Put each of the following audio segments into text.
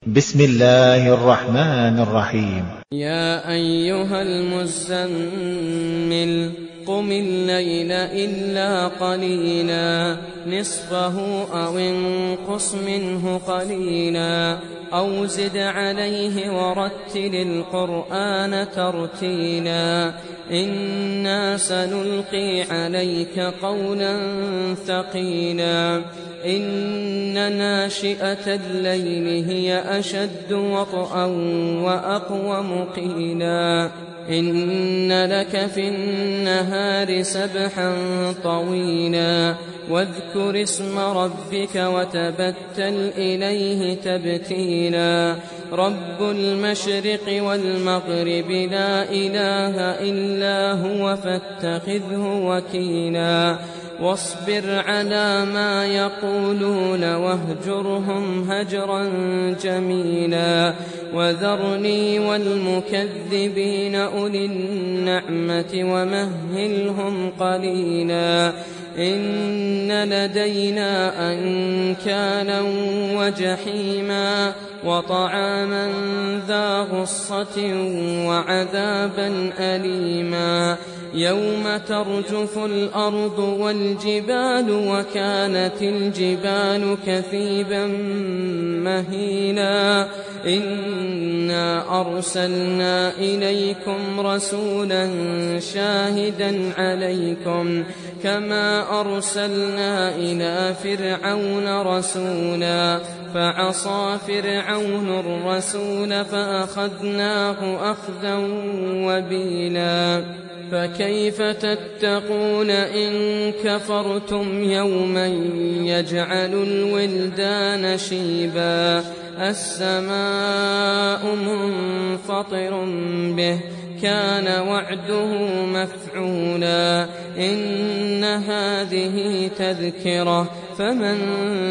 بسم الله الرحمن الرحيم. يا أيها المزمل قم الليل إلا قليلا نصفه أو انقص منه قليلا أو زد عليه ورتل القرآن ترتيلا إنا سنلقي عليك قولا ثقيلا إن ناشئة الليل هي أشد وطئا وأقوم قيلا إن لك في النهار سبحا طويلا واذكر اسم ربك وتبتل إليه تبتيلا رب المشرق والمغرب لا إله إلا هو فاتخذه وكيلا واصبر على ما يقولون واهجرهم هجرا جميلا وذرني والمكذبين أولي النعمة ومهلهم قليلا إن لدينا أنكالا وجحيما وطعاما ذا غصة وعذابا أليما يوم ترجف الأرض والجبال وكانت الجبال كثيبا مهيلا إنا أرسلنا إليكم رسولا شاهدا عليكم كما أرسلنا إلى فرعون رسولا فعصى فرعون الرسول فأخذناه أخذا وبيلا فكيف تتقون إن كفرتم يوما يجعل الولدان شيبا السماء منفطر به كان وعده مفعولا إن هذه تذكرة فمن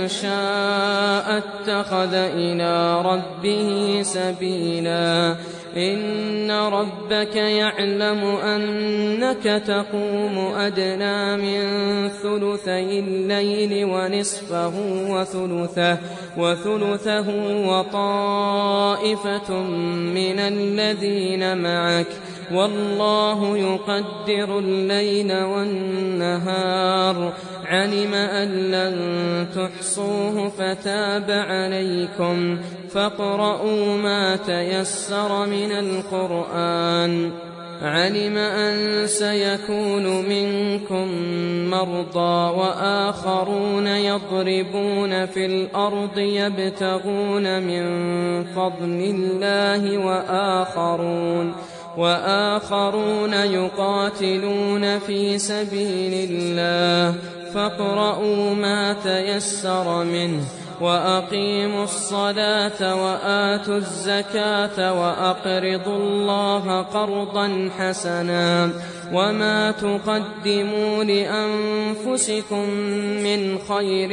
شاء اتخذ إلى ربه سبيلا إن ربك يعلم أنك تقوم أدنى من ثلثي الليل ونصفه وثلثه وطائفة من الذين معك والله يقدر الليل والنهار علم أن لن تحصوه فتاب عليكم فاقرؤوا ما تيسر من القرآن علم أن سيكون منكم مرضى وآخرون يضربون في الأرض يبتغون من فضل الله وآخرون يقاتلون في سبيل الله فاقرؤوا ما تيسر منه وأقيموا الصلاة وآتوا الزكاة وأقرضوا الله قرضا حسنا وما تقدموا لأنفسكم من خير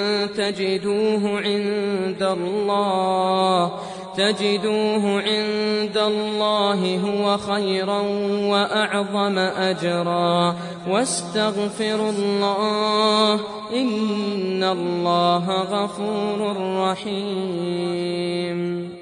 تجدوه عند الله هو خيرا وأعظم أجرا واستغفروا الله إن الله غفور رحيم